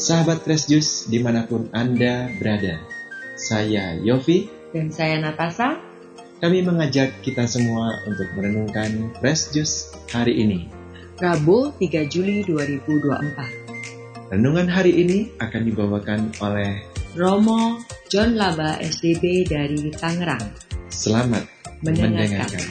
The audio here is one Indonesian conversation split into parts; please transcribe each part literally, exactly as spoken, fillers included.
Sahabat Fresh Juice dimanapun Anda berada, saya Yofi dan saya Natasha. Kami mengajak kita semua untuk merenungkan Fresh Juice hari ini, Rabu tiga Juli dua ribu dua puluh empat. Renungan hari ini akan dibawakan oleh Romo John Laba S D B dari Tangerang. Selamat mendengarkan. mendengarkan.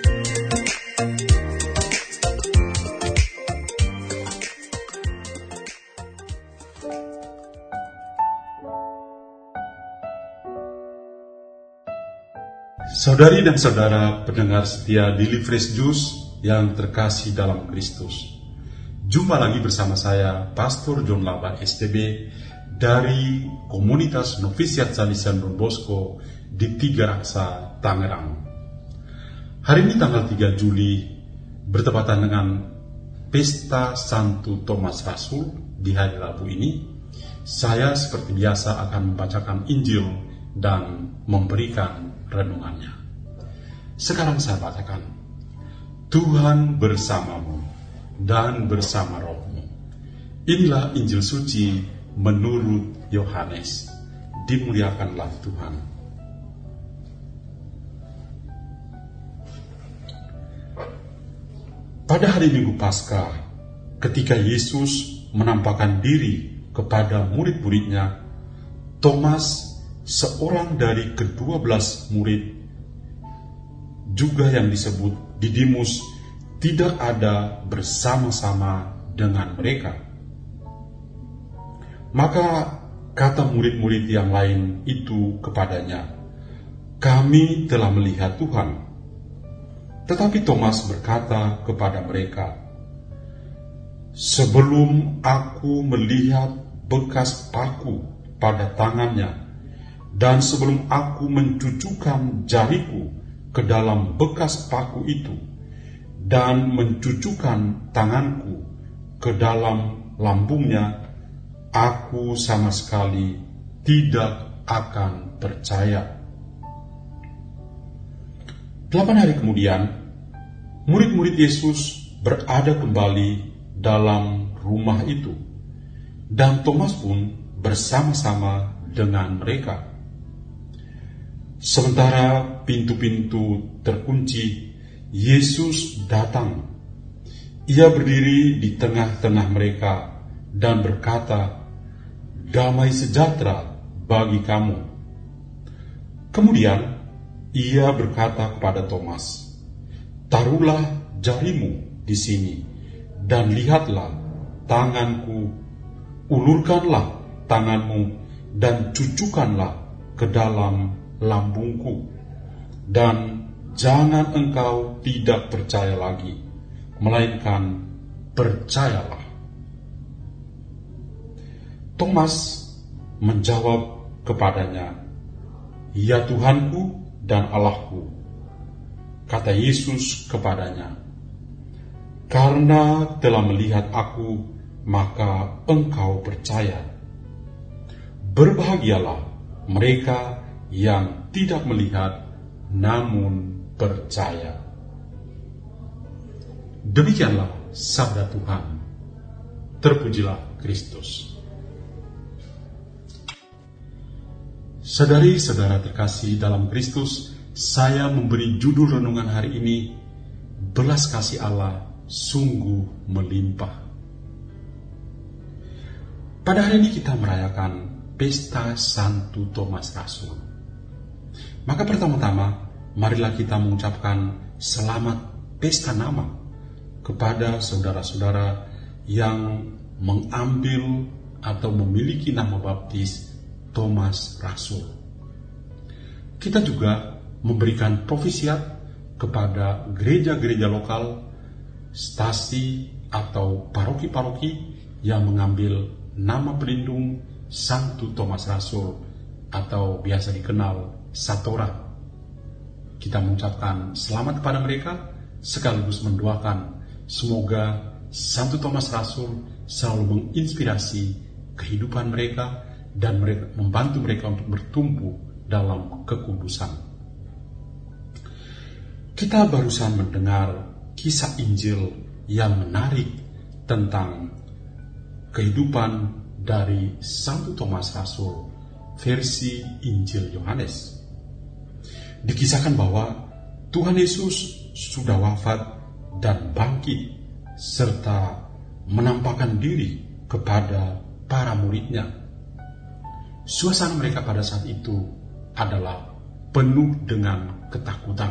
Saudari dan saudara pendengar setia Daily Fresh Juice yang terkasih dalam Kristus. Jumpa lagi bersama saya, Pastor John Laba S D B dari komunitas Novisiat Salesian Don Bosco di Tiga Raksa, Tangerang. Hari ini tanggal tiga Juli bertepatan dengan Pesta Santo Thomas Rasul. Di hari Rabu ini, saya seperti biasa akan membacakan Injil dan memberikan renungannya. Sekarang saya bacakan. Tuhan bersamamu dan bersama rohmu. Inilah Injil suci menurut Yohanes. Dimuliakanlah Tuhan. Pada hari Minggu Paskah, ketika Yesus menampakkan diri kepada murid-muridnya, Thomas, seorang dari kedua belas murid, juga yang disebut Didimus, tidak ada bersama-sama dengan mereka. Maka kata murid-murid yang lain itu kepadanya, "Kami telah melihat Tuhan." Tetapi Thomas berkata kepada mereka, "Sebelum aku melihat bekas paku pada tangannya, dan sebelum aku mencucukkan jariku ke dalam bekas paku itu, dan mencucukkan tanganku ke dalam lambungnya, aku sama sekali tidak akan percaya." Delapan hari kemudian, murid-murid Yesus berada kembali dalam rumah itu, dan Thomas pun bersama-sama dengan mereka. Sementara pintu-pintu terkunci, Yesus datang. Ia berdiri di tengah-tengah mereka dan berkata, "Damai sejahtera bagi kamu." Kemudian ia berkata kepada Thomas, "Taruhlah jarimu di sini, dan lihatlah tanganku, ulurkanlah tanganmu, dan cucukkanlah ke dalam lambungku, dan jangan engkau tidak percaya lagi, melainkan percayalah." Thomas menjawab kepadanya, "Ya Tuhanku dan Allahku." Kata Yesus kepadanya, "Karena telah melihat aku, maka engkau percaya. Berbahagialah mereka yang tidak melihat namun percaya." Demikianlah sabda Tuhan. Terpujilah Kristus. Saudari-saudara terkasih dalam Kristus, saya memberi judul renungan hari ini, "Belas kasih Allah sungguh melimpah." Pada hari ini kita merayakan Pesta Santo Thomas Rasul. Maka pertama-tama, marilah kita mengucapkan selamat pesta nama kepada saudara-saudara yang mengambil atau memiliki nama baptis Thomas Rasul. Kita juga memberikan profisiat kepada gereja-gereja lokal, stasi atau paroki-paroki yang mengambil nama pelindung Santo Thomas Rasul atau biasa dikenal Satora. Kita mengucapkan selamat kepada mereka sekaligus mendoakan semoga Santo Thomas Rasul selalu menginspirasi kehidupan mereka dan mereka, membantu mereka untuk bertumbuh dalam kekudusan. Kita barusan mendengar kisah Injil yang menarik tentang kehidupan dari Santo Thomas Rasul versi Injil Yohanes. Dikisahkan bahwa Tuhan Yesus sudah wafat dan bangkit serta menampakkan diri kepada para muridnya. Suasana mereka pada saat itu adalah penuh dengan ketakutan.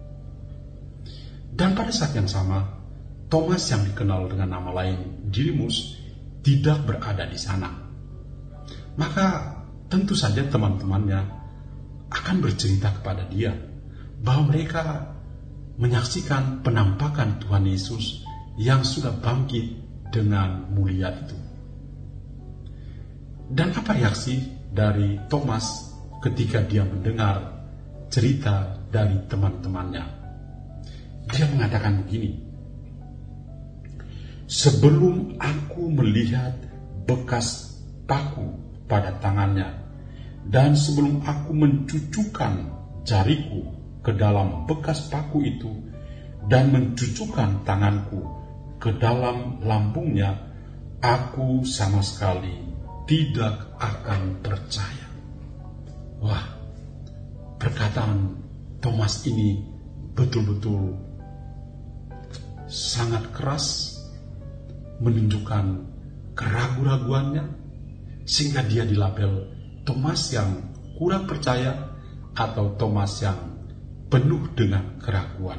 Dan pada saat yang sama, Thomas yang dikenal dengan nama lain Didimus tidak berada di sana. Maka tentu saja teman-temannya akan bercerita kepada dia bahwa mereka menyaksikan penampakan Tuhan Yesus yang sudah bangkit dengan mulia itu. Dan apa reaksi dari Thomas ketika dia mendengar cerita dari teman-temannya? Dia mengatakan begini, "Sebelum aku melihat bekas paku pada tangannya, dan sebelum aku mencucukkan jariku ke dalam bekas paku itu, dan mencucukkan tanganku ke dalam lambungnya, aku sama sekali tidak akan percaya." Wah, perkataan Thomas ini betul-betul sangat keras, menunjukkan keraguan-raguannya, sehingga dia dilabel Thomas yang kurang percaya atau Thomas yang penuh dengan keraguan.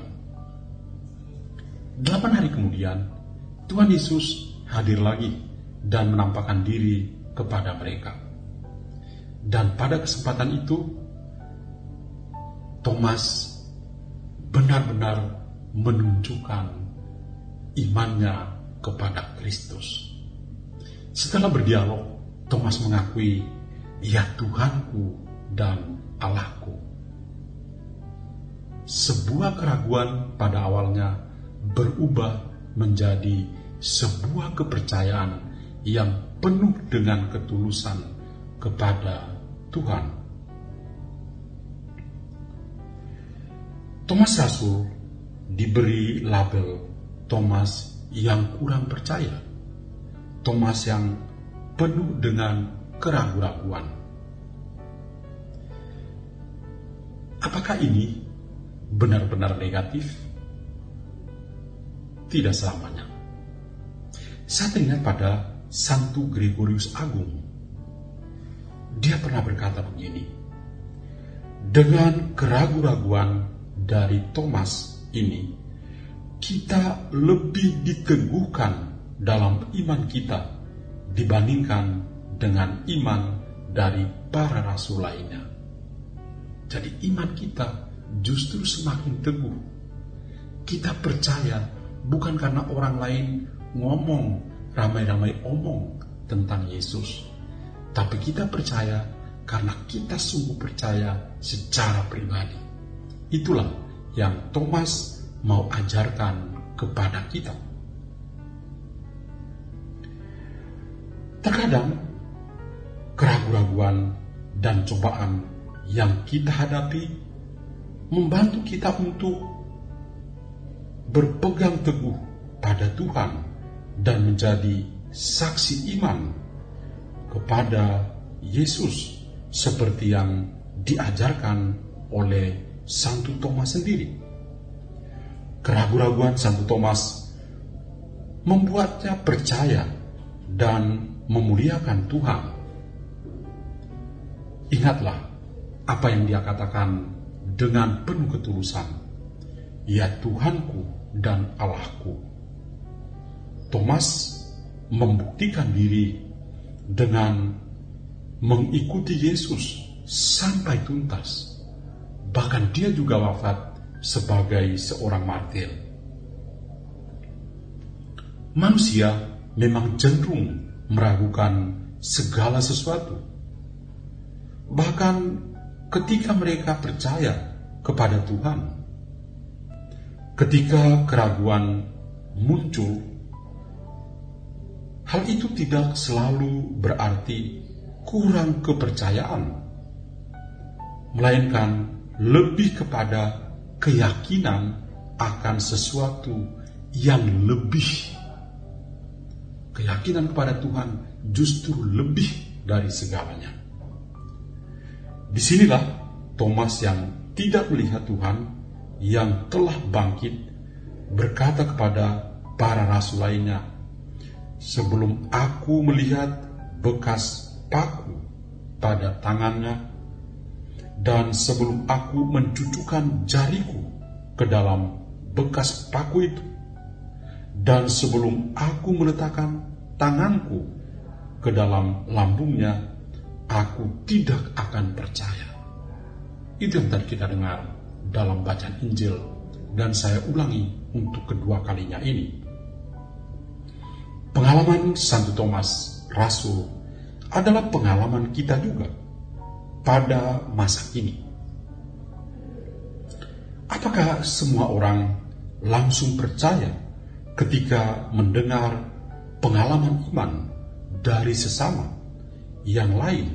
Delapan hari kemudian, Tuhan Yesus hadir lagi dan menampakkan diri kepada mereka. Dan pada kesempatan itu, Thomas benar-benar menunjukkan imannya kepada Kristus. Setelah berdialog, Thomas mengakui, "Ya Tuhanku dan Allahku." Sebuah keraguan pada awalnya berubah menjadi sebuah kepercayaan yang penuh dengan ketulusan kepada Tuhan. Thomas Rasul diberi label Thomas yang kurang percaya, Thomas yang penuh dengan keraguan-raguan. Apakah ini benar-benar negatif? Tidak selamanya. Saya teringat pada Santo Gregorius Agung. Dia pernah berkata begini, "Dengan keraguan-raguan dari Thomas ini, kita lebih diteguhkan dalam iman kita dibandingkan dengan iman dari para rasul lainnya." Jadi iman kita justru semakin teguh. Kita percaya bukan karena orang lain ngomong, ramai-ramai omong tentang Yesus, tapi kita percaya karena kita sungguh percaya secara pribadi. Itulah yang Thomas mau ajarkan kepada kita. Terkadang keraguan-raguan dan cobaan yang kita hadapi membantu kita untuk berpegang teguh pada Tuhan dan menjadi saksi iman kepada Yesus seperti yang diajarkan oleh Santo Thomas sendiri. Keraguan-raguan Santo Thomas membuatnya percaya dan memuliakan Tuhan. Ingatlah apa yang dia katakan dengan penuh ketulusan, "Ya Tuhanku dan Allahku." Thomas membuktikan diri dengan mengikuti Yesus sampai tuntas. Bahkan dia juga wafat sebagai seorang martir. Manusia memang cenderung meragukan segala sesuatu. Bahkan ketika mereka percaya kepada Tuhan, ketika keraguan muncul, hal itu tidak selalu berarti kurang kepercayaan, melainkan lebih kepada keyakinan akan sesuatu yang lebih. keyakinan kepada Tuhan justru lebih dari segalanya. Disinilah Thomas yang tidak melihat Tuhan, yang telah bangkit, berkata kepada para rasul lainnya, "Sebelum aku melihat bekas paku pada tangannya, dan sebelum aku mencucukkan jariku ke dalam bekas paku itu, dan sebelum aku meletakkan tanganku ke dalam lambungnya, aku tidak akan percaya." Itu yang tadi kita dengar dalam bacaan Injil, dan saya ulangi untuk kedua kalinya ini. Pengalaman Santo Thomas Rasul adalah pengalaman kita juga pada masa kini. Apakah semua orang langsung percaya ketika mendengar pengalaman iman dari sesama yang lain?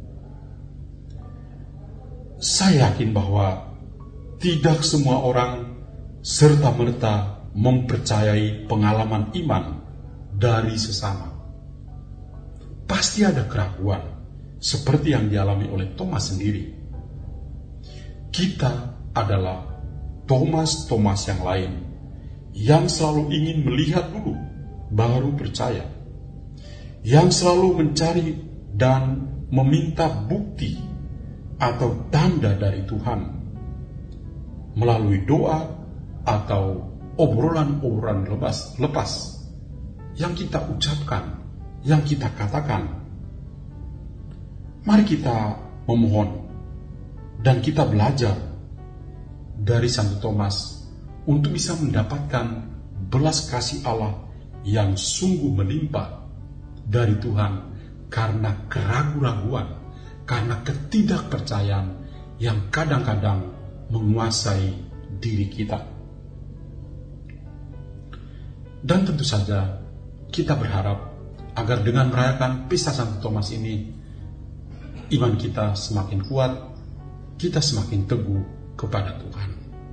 Saya yakin bahwa tidak semua orang serta-merta mempercayai pengalaman iman dari sesama. Pasti ada keraguan, seperti yang dialami oleh Thomas sendiri. Kita adalah Thomas-Thomas yang lain, yang selalu ingin melihat dulu, baru percaya. Yang selalu mencari dan meminta bukti atau tanda dari Tuhan melalui doa atau obrolan-obrolan lepas, lepas yang kita ucapkan, yang kita katakan. Mari kita memohon dan kita belajar dari Santo Thomas untuk bisa mendapatkan belas kasih Allah yang sungguh melimpah dari Tuhan karena keraguan-raguan, karena ketidakpercayaan yang kadang-kadang menguasai diri kita. Dan tentu saja kita berharap agar dengan merayakan pesta Santo Thomas ini, iman kita semakin kuat, kita semakin teguh kepada Tuhan.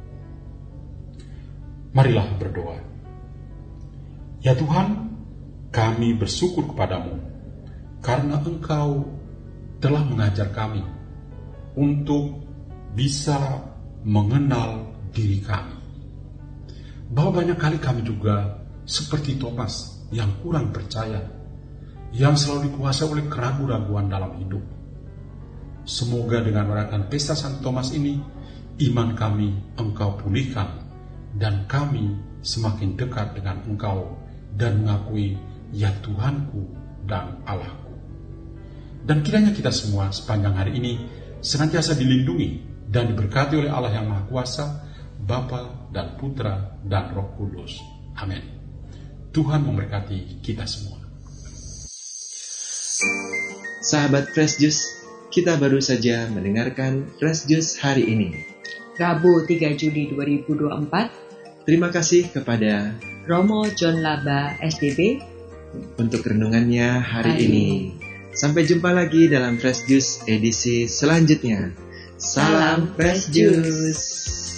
Marilah berdoa. Ya Tuhan, kami bersyukur kepadamu karena Engkau telah mengajar kami untuk bisa mengenal diri kami. Bahwa banyak kali kami juga seperti Thomas yang kurang percaya, yang selalu dikuasai oleh keraguan-raguan dalam hidup. Semoga dengan merayakan pesta Santo Thomas ini, iman kami Engkau pulihkan, dan kami semakin dekat dengan Engkau, dan mengakui ya Tuhanku dan Allahku. Dan kiranya kita semua sepanjang hari ini senantiasa dilindungi dan diberkati oleh Allah yang Maha Kuasa, Bapa dan Putra dan Roh Kudus. Amin. Tuhan memberkati kita semua. Sahabat Fresh Juice, kita baru saja mendengarkan Fresh Juice hari ini, Rabu tiga Juli dua ribu dua puluh empat. Terima kasih kepada Romo John Laba S D B untuk renungannya hari ini. Sampai jumpa lagi dalam Fresh Juice edisi selanjutnya. Salam Fresh Juice.